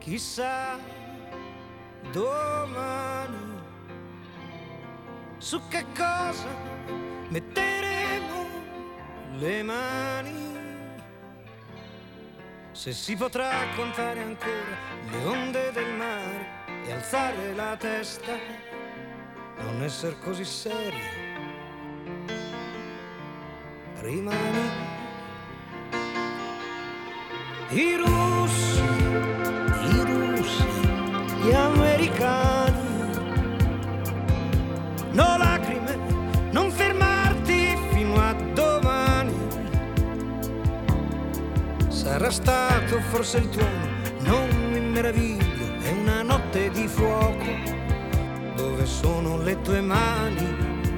Chissà domani su che cosa metteremo le mani, se si potrà contare ancora le onde del mare e alzare la testa, non essere così seri, rimani. I russi, gli americani, no lacrime, non fermarti fino a domani. Sarà stato forse il tuono, non mi meraviglio, è una notte di fuoco, dove sono le tue mani?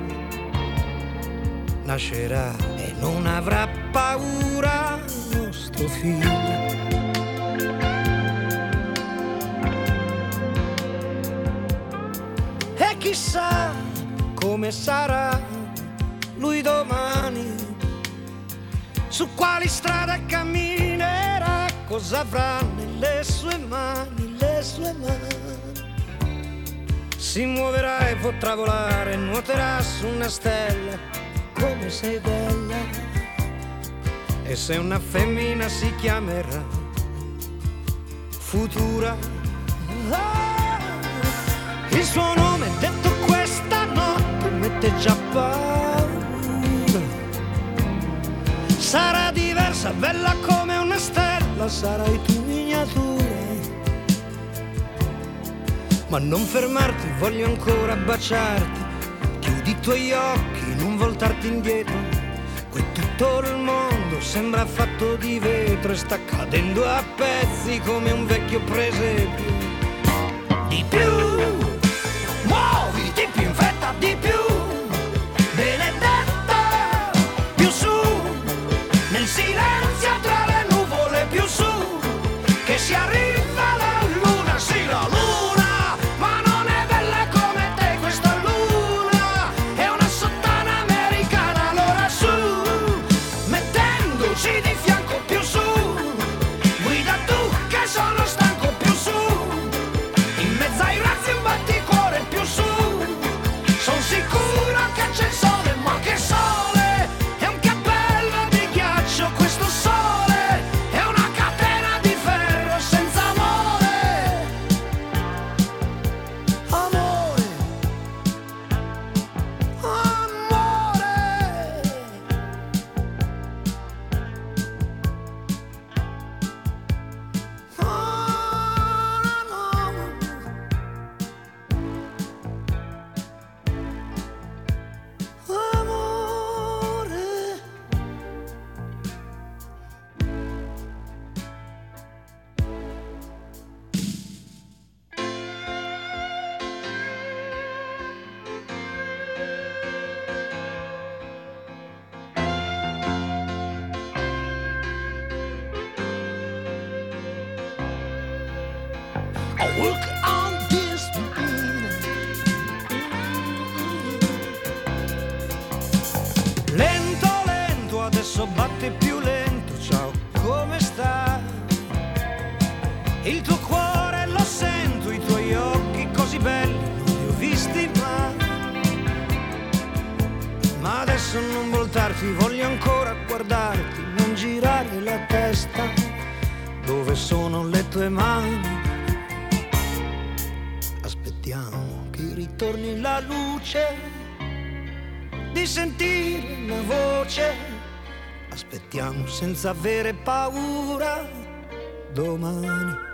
Nascerà e non avrà paura nostro figlio. E chissà come sarà lui domani, su quali strade camminerà, cosa avrà nelle sue mani, le sue mani. Si muoverà e potrà volare, nuoterà su una stella, come sei bella. E se una femmina si chiamerà Futura, il suo nome detto questa notte mette già paura. Sarà diversa, bella come una stella, sarai tu miniatura. Ma non fermarti, voglio ancora baciarti. Chiudi i tuoi occhi, non voltarti indietro. Qui tutto il mondo sembra fatto di vetro e sta cadendo a pezzi come un vecchio presepio. Di più, muovi di più in fretta, di più, benedetta, più su, nel silenzio tra le nuvole, più su, che si arriva la luna, sì la luna, ma non è bella come te questa luna, è una sottana americana, allora su, mettendoci di fianco, più su, guida tu che sono stanco, più su, in mezzo ai razzi un batticuore, più su, son sicuro che c'è il sole, ma che sole, è un cappello di ghiaccio questo sole, è una catena di ferro senza amore, amore, amore. Amore. I work on this lento, lento, adesso batte più lento. Ciao, come stai? Il tuo cuore lo sento, i tuoi occhi così belli non li ho visti mai. Ma adesso non voltarti, voglio ancora guardarti, non girare la testa, dove sono le tue mani? Aspettiamo che ritorni la luce, di sentire una voce, aspettiamo senza avere paura domani.